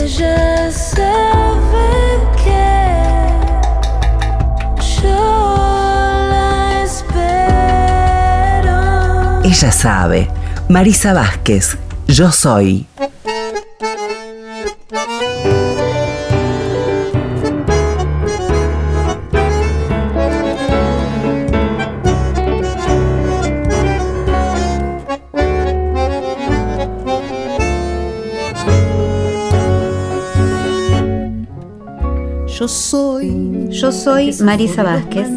Ella sabe que yo la espero. Ella sabe. Marisa Vázquez, Yo soy. Yo soy Marisa Vázquez.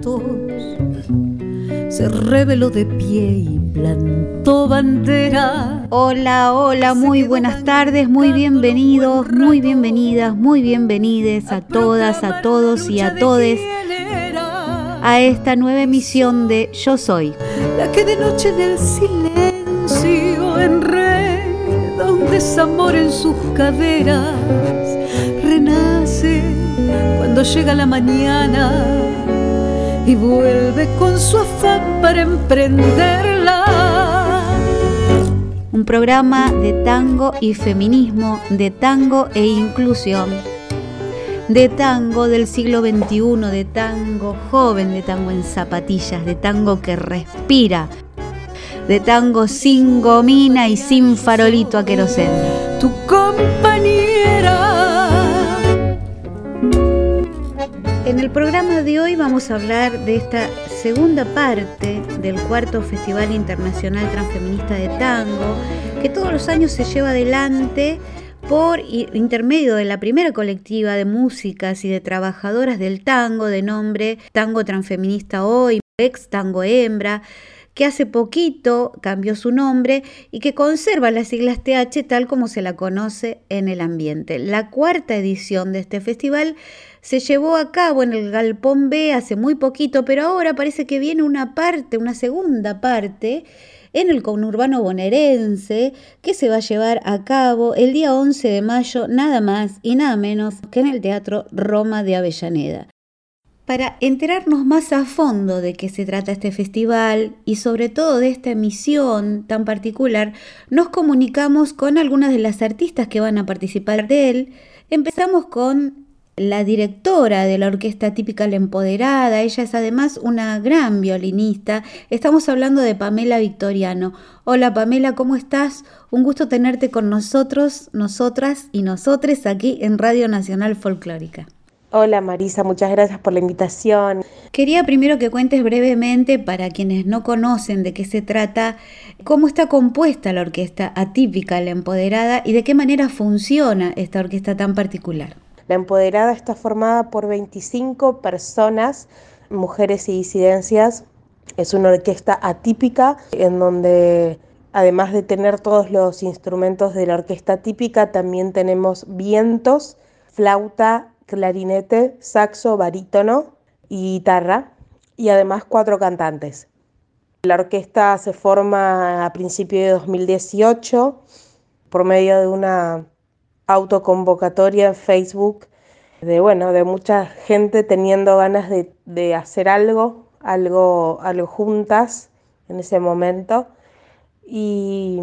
Se reveló de pie y plantó bandera. Hola, muy buenas tardes, muy bienvenidos, muy bienvenidas, muy bienvenides a todas, a todos y a todes a esta nueva emisión de Yo Soy. La que de noche en el silencio enreda un desamor en sus caderas, renace cuando llega la mañana y vuelve con su afán para emprenderla. Un programa de tango y feminismo, de tango e inclusión, de tango del siglo XXI, de tango joven, de tango en zapatillas, de tango que respira, de tango sin gomina y sin farolito a queroseno. Tu compañera. En el programa de hoy vamos a hablar de esta segunda parte del cuarto Festival Internacional Transfeminista de Tango, que todos los años se lleva adelante por intermedio de la primera colectiva de músicas y de trabajadoras del tango de nombre Tango Transfeminista Hoy, ex Tango Hembra, que hace poquito cambió su nombre y que conserva las siglas TH tal como se la conoce en el ambiente. La cuarta edición de este festival se llevó a cabo en el Galpón B hace muy poquito, pero ahora parece que viene una segunda parte en el conurbano bonaerense, que se va a llevar a cabo el día 11 de mayo, nada más y nada menos que en el Teatro Roma de Avellaneda. Para enterarnos más a fondo de qué se trata este festival y sobre todo de esta emisión tan particular, nos comunicamos con algunas de las artistas que van a participar de él. Empezamos con la directora de la Orquesta Típica La Empoderada. Ella es además una gran violinista. Estamos hablando de Pamela Victoriano. Hola Pamela, ¿cómo estás? Un gusto tenerte con nosotros, nosotras y nosotres aquí en Radio Nacional Folclórica. Hola Marisa, muchas gracias por la invitación. Quería primero que cuentes brevemente, para quienes no conocen de qué se trata, cómo está compuesta la Orquesta Atípica La Empoderada y de qué manera funciona esta orquesta tan particular. La Empoderada está formada por 25 personas, mujeres y disidencias. Es una orquesta atípica en donde, además de tener todos los instrumentos de la orquesta típica, también tenemos vientos, flauta, clarinete, saxo, barítono y guitarra, y además 4 cantantes. La orquesta se forma a principios de 2018 por medio de una autoconvocatoria en Facebook de mucha gente teniendo ganas de hacer algo juntas en ese momento. Y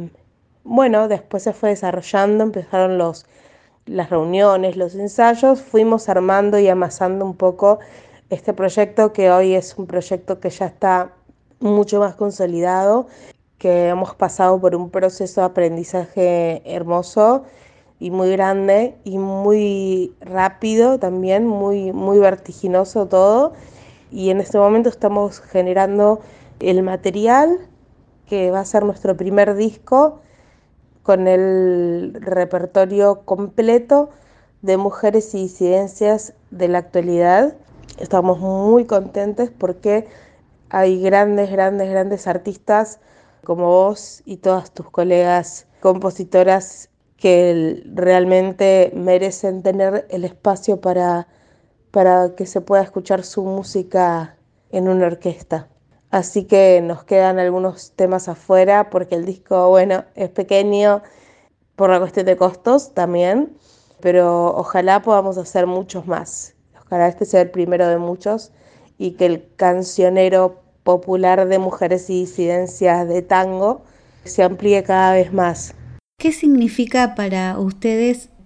después se fue desarrollando, empezaron las reuniones, los ensayos, fuimos armando y amasando un poco este proyecto, que hoy es un proyecto que ya está mucho más consolidado, que hemos pasado por un proceso de aprendizaje hermoso y muy grande y muy rápido también, muy, muy vertiginoso todo. Y en este momento estamos generando el material que va a ser nuestro primer disco, con el repertorio completo de mujeres y disidencias de la actualidad. Estamos muy contentos porque hay grandes artistas como vos y todas tus colegas compositoras que realmente merecen tener el espacio para que se pueda escuchar su música en una orquesta. Así que nos quedan algunos temas afuera porque el disco, es pequeño por la cuestión de costos también, pero ojalá podamos hacer muchos más. Ojalá este sea el primero de muchos y que el cancionero popular de mujeres y disidencias de tango se amplíe cada vez más. ¿Qué significa para ustedes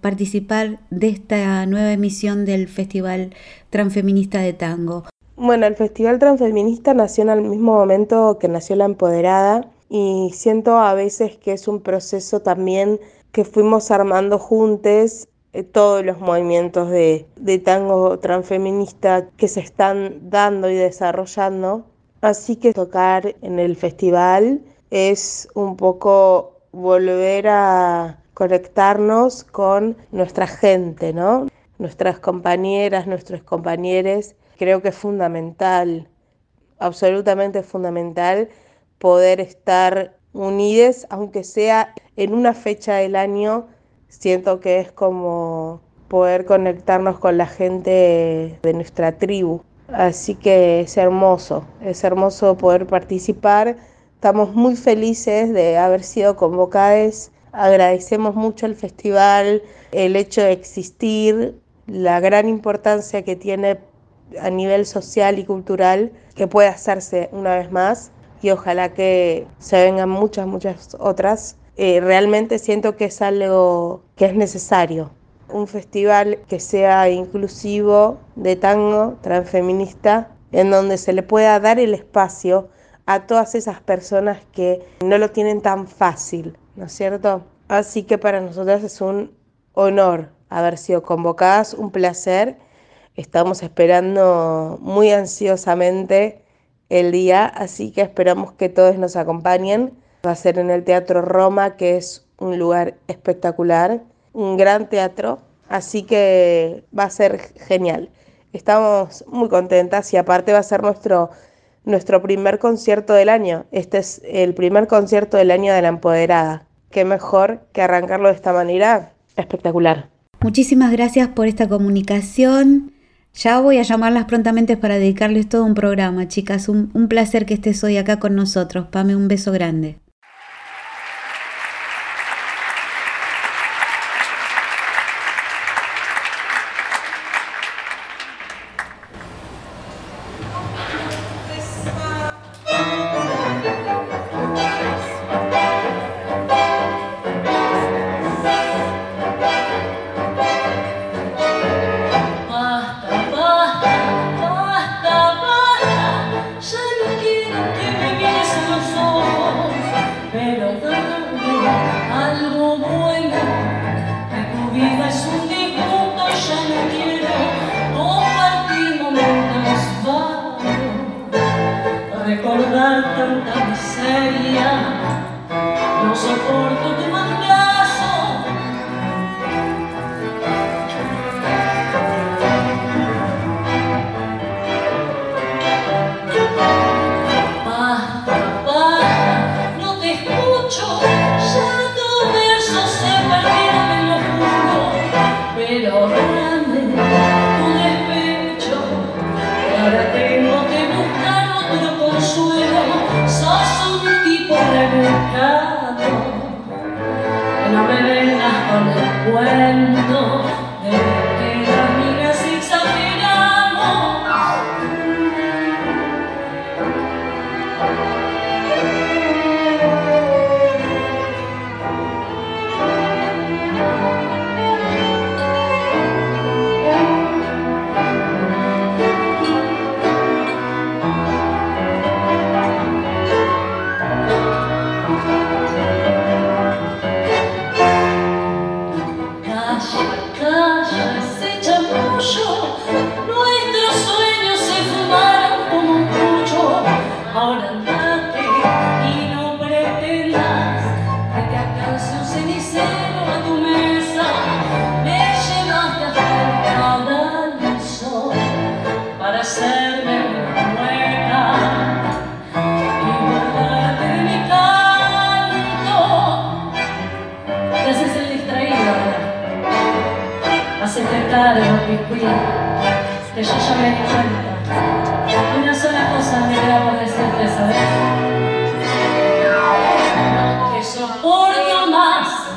participar de esta nueva emisión del Festival Transfeminista de Tango? Bueno, el Festival Transfeminista nació en el mismo momento que nació La Empoderada y siento a veces que es un proceso también que fuimos armando juntos todos los movimientos de tango transfeminista que se están dando y desarrollando. Así que tocar en el festival es un poco volver a conectarnos con nuestra gente, ¿no? Nuestras compañeras, nuestros compañeros. Creo que es fundamental, absolutamente fundamental, poder estar unidos, aunque sea en una fecha del año. Siento que es como poder conectarnos con la gente de nuestra tribu. Así que es hermoso poder participar. Estamos muy felices de haber sido convocados. Agradecemos mucho el festival, el hecho de existir, la gran importancia que tiene a nivel social y cultural, que puede hacerse una vez más y ojalá que se vengan muchas otras. Realmente siento que es algo que es necesario. Un festival que sea inclusivo de tango transfeminista, en donde se le pueda dar el espacio a todas esas personas que no lo tienen tan fácil, ¿no es cierto? Así que para nosotras es un honor haber sido convocadas, un placer. Estamos esperando muy ansiosamente el día, así que esperamos que todos nos acompañen. Va a ser en el Teatro Roma, que es un lugar espectacular, un gran teatro, así que va a ser genial. Estamos muy contentas y aparte va a ser nuestro primer concierto del año. Este es el primer concierto del año de La Empoderada. Qué mejor que arrancarlo de esta manera. Espectacular. Muchísimas gracias por esta comunicación. Ya voy a llamarlas prontamente para dedicarles todo un programa, chicas. Un placer que estés hoy acá con nosotros. Pame, un beso grande. Que yo ya me di cuenta. Una sola cosa me queda por decirte, ¿sabes? No te soporto más.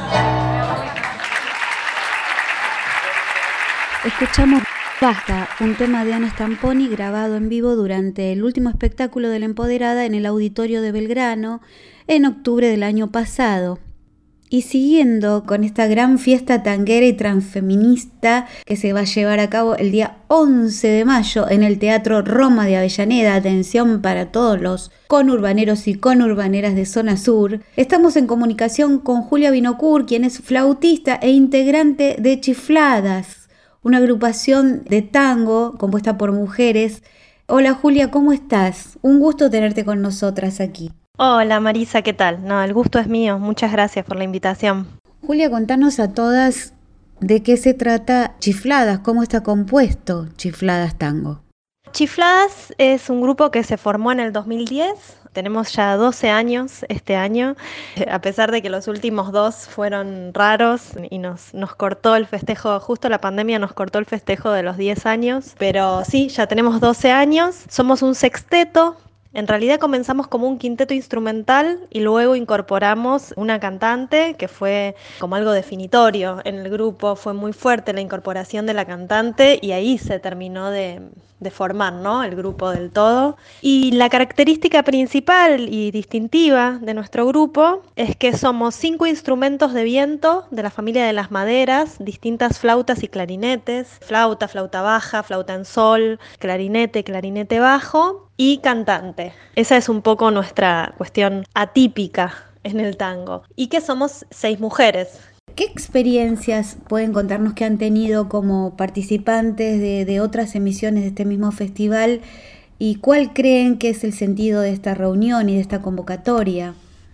Escuchamos Basta, un tema de Ana Stamponi grabado en vivo durante el último espectáculo de La Empoderada en el Auditorio de Belgrano en octubre del año pasado. Y siguiendo con esta gran fiesta tanguera y transfeminista que se va a llevar a cabo el día 11 de mayo en el Teatro Roma de Avellaneda, atención para todos los conurbaneros y conurbaneras de Zona Sur, estamos en comunicación con Julia Binocur, quien es flautista e integrante de Chifladas, una agrupación de tango compuesta por mujeres. Hola Julia, ¿cómo estás? Un gusto tenerte con nosotras aquí. Hola Marisa, ¿qué tal? No, el gusto es mío, muchas gracias por la invitación. Julia, contanos a todas de qué se trata Chifladas, cómo está compuesto Chifladas Tango. Chifladas es un grupo que se formó en el 2010, tenemos ya 12 años este año, a pesar de que los últimos 2 fueron raros y nos cortó el festejo, justo la pandemia nos cortó el festejo de los 10 años, pero sí, ya tenemos 12 años, somos un sexteto. En realidad comenzamos como un quinteto instrumental y luego incorporamos una cantante que fue como algo definitorio en el grupo, fue muy fuerte la incorporación de la cantante y ahí se terminó de formar, ¿no?, el grupo del todo. Y la característica principal y distintiva de nuestro grupo es que somos 5 instrumentos de viento de la familia de las maderas, distintas flautas y clarinetes, flauta baja, flauta en sol, clarinete bajo y cantante. Esa es un poco nuestra cuestión atípica en el tango. Y que somos 6 mujeres. ¿Qué experiencias pueden contarnos que han tenido como participantes de otras emisiones de este mismo festival? ¿Y cuál creen que es el sentido de esta reunión y de esta convocatoria?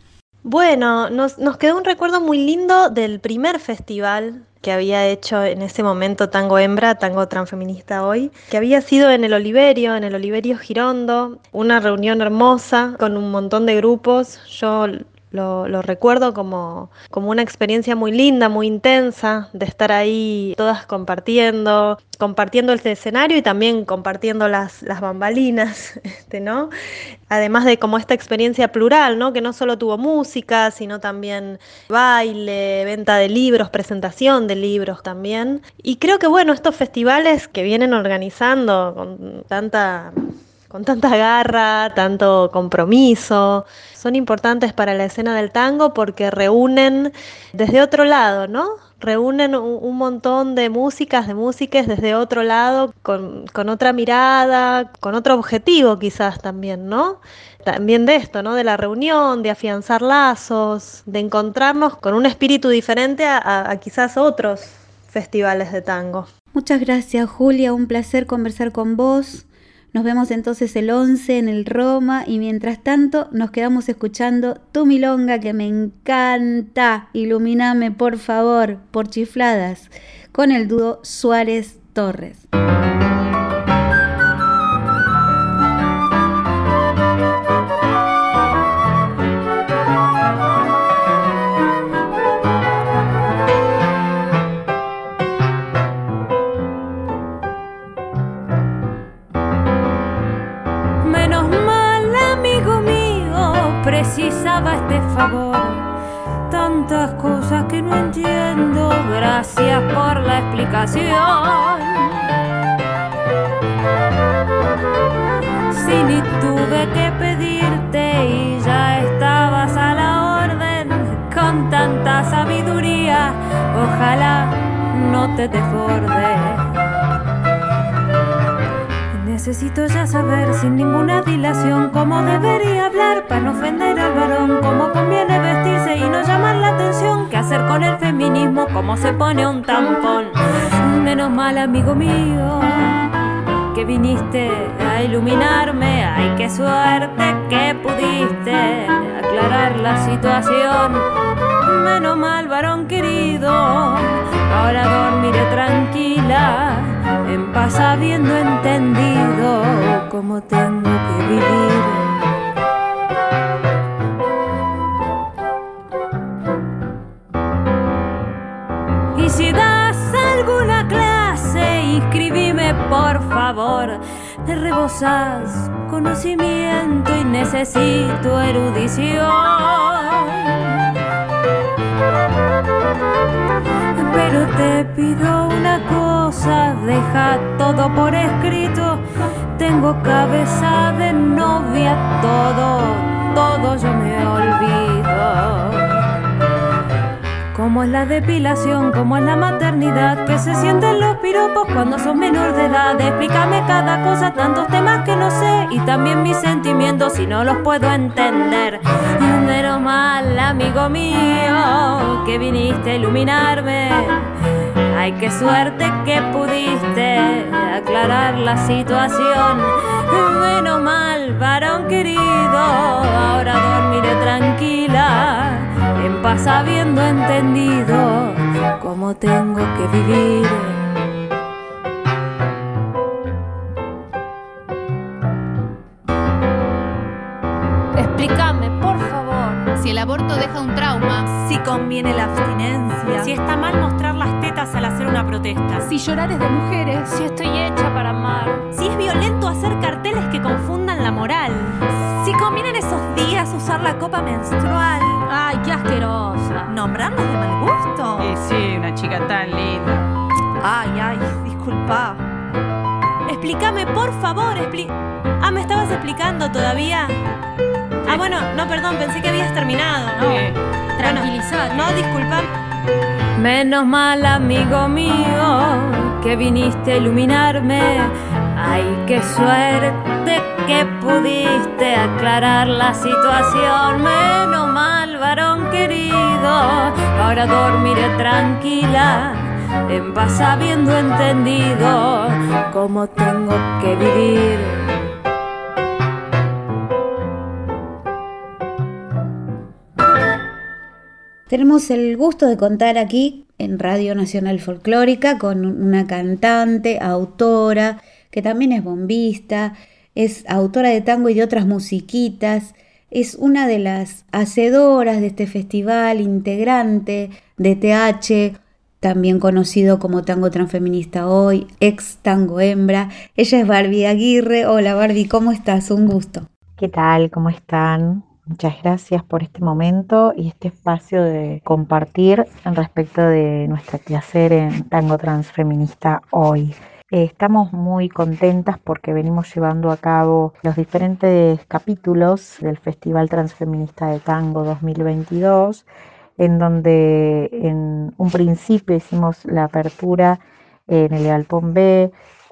Bueno, nos quedó un recuerdo muy lindo del primer festival que había hecho en ese momento Tango Hembra, Tango Transfeminista Hoy, que había sido en el Oliverio Girondo, una reunión hermosa con un montón de grupos. Yo lo recuerdo como una experiencia muy linda, muy intensa, de estar ahí todas compartiendo el escenario y también compartiendo las bambalinas, ¿no? Además de como esta experiencia plural, ¿no?, que no solo tuvo música, sino también baile, venta de libros, presentación de libros también. Y creo que, bueno, estos festivales que vienen organizando con tanta garra, tanto compromiso, son importantes para la escena del tango porque reúnen desde otro lado, ¿no? Reúnen un montón de músicas, de músiques desde otro lado, con otra mirada, con otro objetivo quizás también, ¿no? También de esto, ¿no?, de la reunión, de afianzar lazos, de encontrarnos con un espíritu diferente a quizás otros festivales de tango. Muchas gracias, Julia, un placer conversar con vos. Nos vemos entonces el 11 en el Roma y mientras tanto nos quedamos escuchando Tu Milonga, que me encanta. Iluminame, por favor, por Chifladas, con el dúo Suárez Torres. Precisaba este favor, tantas cosas que no entiendo, gracias por la explicación. Si ni tuve que pedirte y ya estabas a la orden, con tanta sabiduría, ojalá no te desborde. Necesito ya saber sin ninguna dilación cómo debería hablar para no ofender al varón, cómo conviene vestirse y no llamar la atención, qué hacer con el feminismo, cómo se pone un tampón. Menos mal, amigo mío, que viniste a iluminarme. Ay, qué suerte que pudiste aclarar la situación. Menos mal, varón querido, ahora dormiré tranquila, en paz habiendo entendido cómo tengo que vivir. Y si das alguna clase, inscribime por favor. Te rebosás conocimiento y necesito erudición. Pero te pido una cosa, deja todo por escrito. Tengo cabeza de novia, todo yo me olvido. Cómo es la depilación, cómo es la maternidad, que se sienten los piropos cuando sos menor de edad. Explícame cada cosa, tantos temas que no sé, y también mis sentimientos si no los puedo entender. Menos mal, amigo mío, que viniste a iluminarme. Ay, qué suerte que pudiste aclarar la situación. Menos mal, varón querido, ahora dormiré tranquila, en paz habiendo entendido cómo tengo que vivir. Explícame, por favor, si el aborto deja un trauma, si conviene la abstinencia, si está mal mostrar las tetas al hacer una protesta, si llorar es de mujeres, si estoy hecha para amar, si es violento hacer carteles que confundan la moral, si conviene en esos días usar la copa menstrual. Ay, qué asquerosa. ¿Nombrarnos de mal gusto? Sí, una chica tan linda. Ay, disculpa. Explícame, por favor, ¿me estabas explicando todavía? Ah, bueno, no, perdón, pensé que habías terminado. No, tranquilizate. No, disculpa. Menos mal, amigo mío, que viniste a iluminarme. Ay, qué suerte que pudiste aclarar la situación. Menos mal, varón querido, ahora dormiré tranquila, en paz habiendo entendido cómo tengo que vivir. Tenemos el gusto de contar aquí en Radio Nacional Folclórica con una cantante, autora, que también es bombista, es autora de tango y de otras musiquitas, es una de las hacedoras de este festival, integrante de TH, también conocido como Tango Transfeminista Hoy, ex Tango Hembra. Ella es Barbie Aguirre. Hola Barbie, ¿cómo estás? Un gusto. ¿Qué tal? ¿Cómo están? Muchas gracias por este momento y este espacio de compartir en respecto de nuestro quehacer en Tango Transfeminista Hoy. Estamos muy contentas porque venimos llevando a cabo los diferentes capítulos del Festival Transfeminista de Tango 2022, en donde en un principio hicimos la apertura en el Galpón B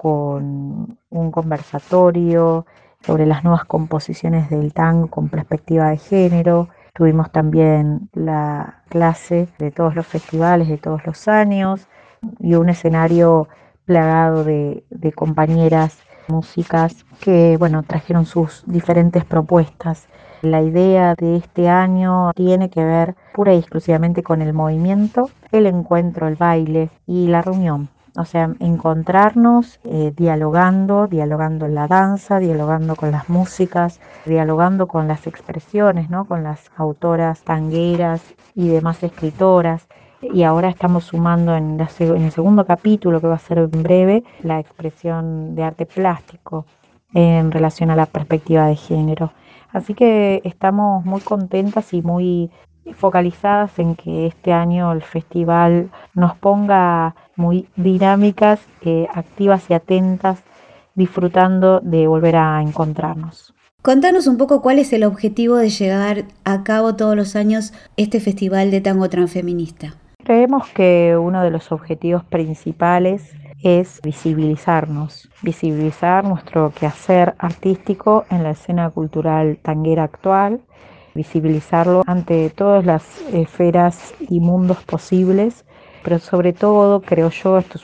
con un conversatorio sobre las nuevas composiciones del tango con perspectiva de género. Tuvimos también la clase de todos los festivales de todos los años y un escenario plagado de compañeras músicas que trajeron sus diferentes propuestas. La idea de este año tiene que ver pura y exclusivamente con el movimiento, el encuentro, el baile y la reunión. O sea, encontrarnos dialogando en la danza, dialogando con las músicas, dialogando con las expresiones, ¿no? Con las autoras tangueras y demás escritoras. Y ahora estamos sumando en el segundo capítulo, que va a ser en breve, la expresión de arte plástico en relación a la perspectiva de género. Así que estamos muy contentas y muy focalizadas en que este año el festival nos ponga muy dinámicas, activas y atentas, disfrutando de volver a encontrarnos. Contanos un poco cuál es el objetivo de llevar a cabo todos los años este Festival de Tango Transfeminista. Creemos que uno de los objetivos principales es visibilizar nuestro quehacer artístico en la escena cultural tanguera actual, visibilizarlo ante todas las esferas y mundos posibles, pero sobre todo, creo yo, esto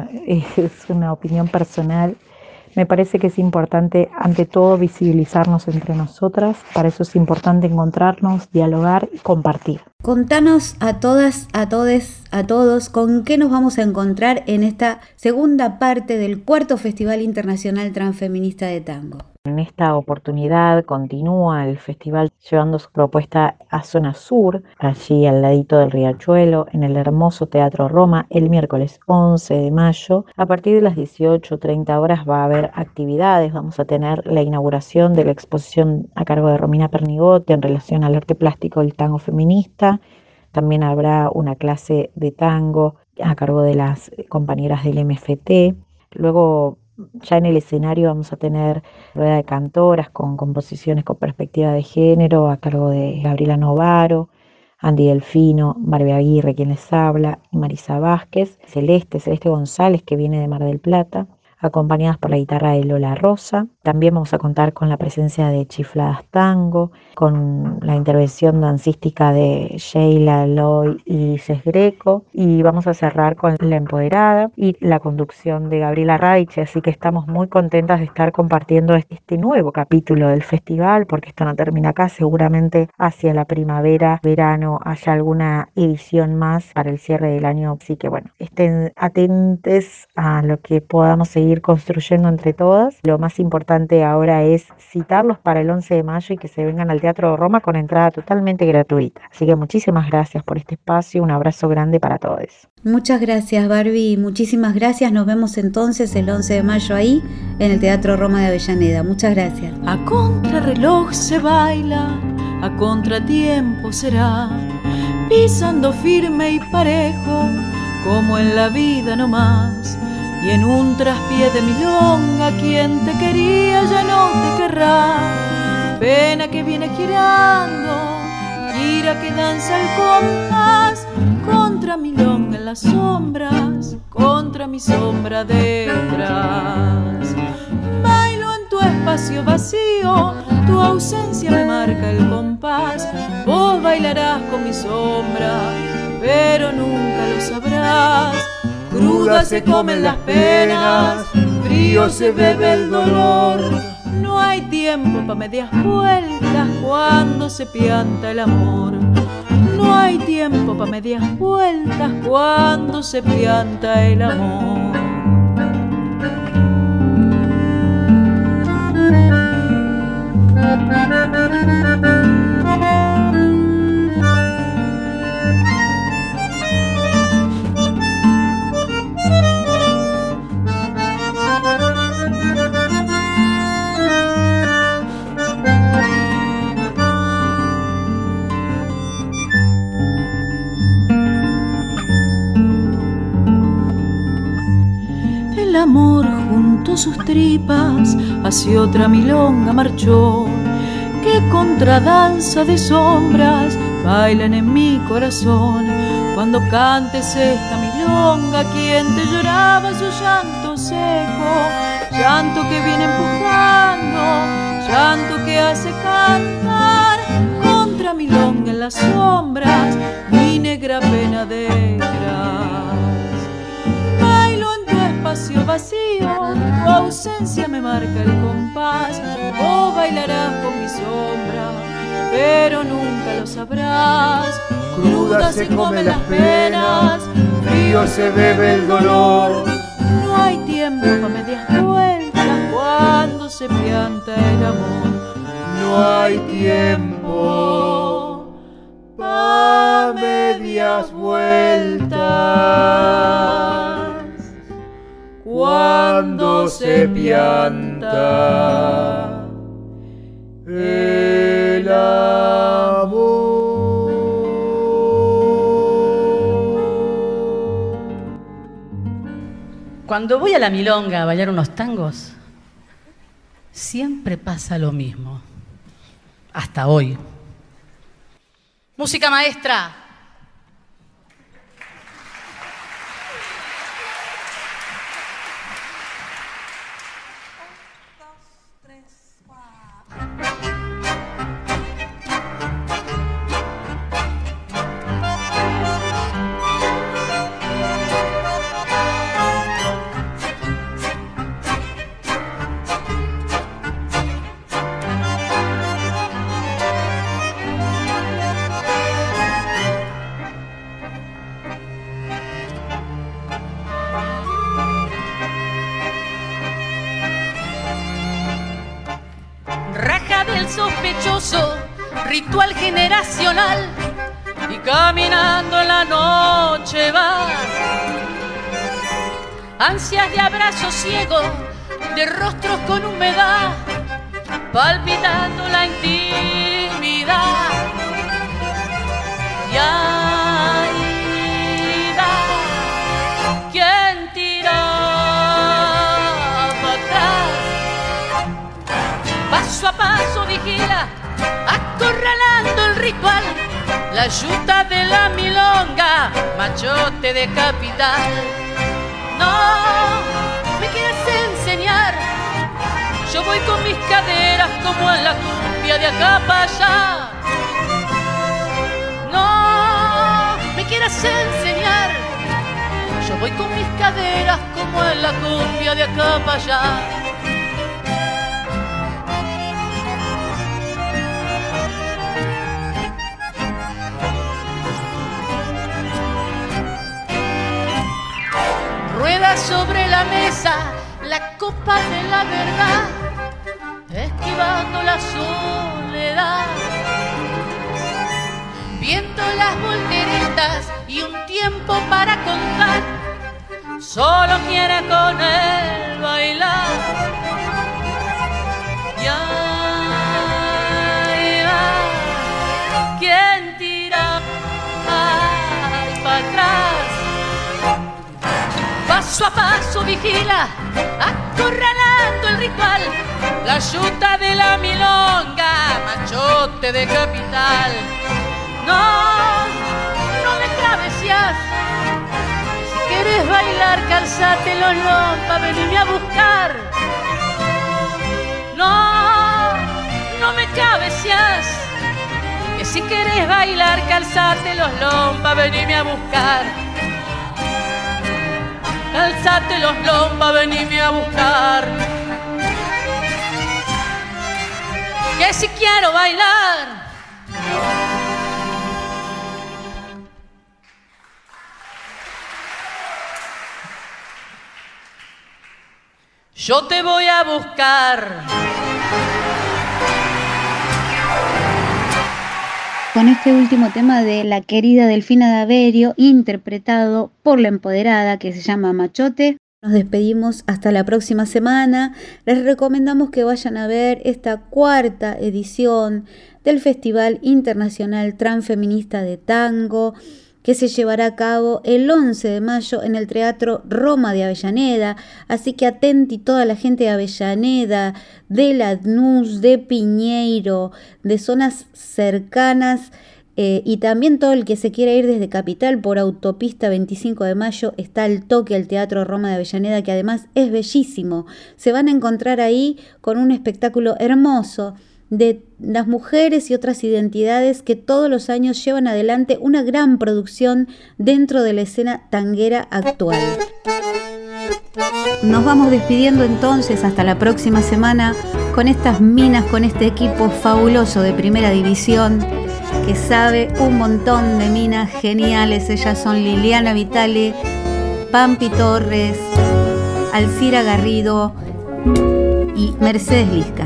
es una opinión personal, me parece que es importante ante todo visibilizarnos entre nosotras. Para eso es importante encontrarnos, dialogar y compartir. Contanos a todas, a todes, a todos con qué nos vamos a encontrar en esta segunda parte del cuarto Festival Internacional Transfeminista de Tango. En esta oportunidad continúa el festival llevando su propuesta a Zona Sur, allí al ladito del Riachuelo, en el hermoso Teatro Roma, el miércoles 11 de mayo. A partir de las 18:30 horas va a haber actividades. Vamos a tener la inauguración de la exposición a cargo de Romina Pernigotti en relación al arte plástico del tango feminista. También habrá una clase de tango a cargo de las compañeras del MFT. Luego, ya en el escenario vamos a tener rueda de cantoras con composiciones con perspectiva de género a cargo de Gabriela Novaro. Andy Delfino, Barbie Aguirre, quien les habla, y Marisa Vázquez, Celeste González, que viene de Mar del Plata, acompañadas por la guitarra de Lola Rosa. También vamos a contar con la presencia de Chifladas Tango, con la intervención dancística de Sheila Loy y Cés Greco, y vamos a cerrar con La Empoderada y la conducción de Gabriela Raiche, así que estamos muy contentas de estar compartiendo este nuevo capítulo del festival, porque esto no termina acá, seguramente hacia la primavera, verano, haya alguna edición más para el cierre del año, así que bueno, estén atentos a lo que podamos seguir construyendo entre todas. Lo más importante ahora es citarlos para el 11 de mayo y que se vengan al Teatro Roma con entrada totalmente gratuita. Así que muchísimas gracias por este espacio, un abrazo grande para todos. Muchas gracias, Barbie, muchísimas gracias. Nos vemos entonces el 11 de mayo ahí en el Teatro Roma de Avellaneda. Muchas gracias. A contrarreloj se baila, a contratiempo será, pisando firme y parejo, como en la vida no más. Y en un traspié de milonga, quien te quería ya no te querrá. Pena que viene girando, gira que danza el compás, contra milonga en las sombras, contra mi sombra detrás. Bailo en tu espacio vacío, tu ausencia me marca el compás. Vos bailarás con mi sombra, pero nunca lo sabrás. Crudas se comen las penas, frío se bebe el dolor. No hay tiempo pa' medias vueltas cuando se pianta el amor. No hay tiempo pa' medias vueltas cuando se pianta el amor. El amor junto a sus tripas hacia otra milonga marchó, que contradanza de sombras bailan en mi corazón. Cuando cantes esta milonga, quien te lloraba su llanto seco, llanto que viene empujando, llanto que hace cantar, contra milonga en las sombras, mi negra pena detrás. Bailo en tu espacio vacío, tu ausencia me marca el compás. Vos bailarás con mi sombra, pero nunca lo sabrás. Crudas se comen las penas, frío se bebe el dolor. No hay tiempo pa' medias vueltas cuando se pianta el amor. No hay tiempo pa' medias vueltas cuando se pianta el amor. Cuando voy a la milonga a bailar unos tangos, siempre pasa lo mismo. Hasta hoy. Música maestra. Ritual generacional y caminando en la noche va. Ansias de abrazo ciego, de rostros con humedad, palpitando la intimidad. Y ahí va quien tira para atrás, paso a paso vigila, acorralando el ritual, la yuta de la milonga, machote de capital. No me quieres enseñar, yo voy con mis caderas como en la cumbia de acá para allá. No me quieras enseñar, yo voy con mis caderas como en la cumbia de acá para allá. Rueda sobre la mesa la copa de la verdad, esquivando la soledad. Viento las volteretas y un tiempo para contar, solo quiere con él bailar. Y ahí va, ¿quién tira para atrás? Paso a paso vigila, acorralando el ritual, la yuta de la milonga, machote de capital. No me cabeceas, si quieres bailar calzate los lompas, venime a buscar. No me cabeceas, que si quieres bailar calzate los lompas, venime a buscar. Calzate los lompas, venime a buscar. Que si quiero bailar. Yo te voy a buscar. Con este último tema de la querida Delfina D'Averio, interpretado por la empoderada que se llama Machote, nos despedimos hasta la próxima semana. Les recomendamos que vayan a ver esta cuarta edición del Festival Internacional Transfeminista de Tango, que se llevará a cabo el 11 de mayo en el Teatro Roma de Avellaneda. Así que atenti toda la gente de Avellaneda, de Lanús, de Piñeiro, de zonas cercanas, y también todo el que se quiera ir desde Capital por autopista 25 de mayo, está al toque al Teatro Roma de Avellaneda, que además es bellísimo. Se van a encontrar ahí con un espectáculo hermoso de las mujeres y otras identidades que todos los años llevan adelante una gran producción dentro de la escena tanguera actual. Nos vamos despidiendo entonces hasta la próxima semana con estas minas, con este equipo fabuloso de Primera División que sabe un montón de minas geniales. Ellas son Liliana Vitale, Pampi Torres, Alcira Garrido y Mercedes Lisca.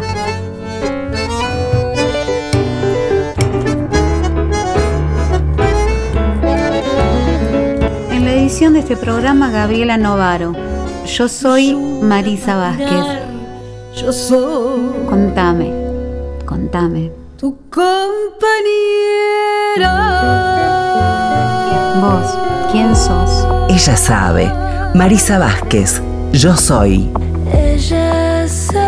En la edición de este programa, Gabriela Novaro. Yo soy Marisa Vázquez. Yo soy Contame. Tu compañera. Vos, ¿quién sos? Ella sabe. Marisa Vázquez. Yo soy. Ella sabe.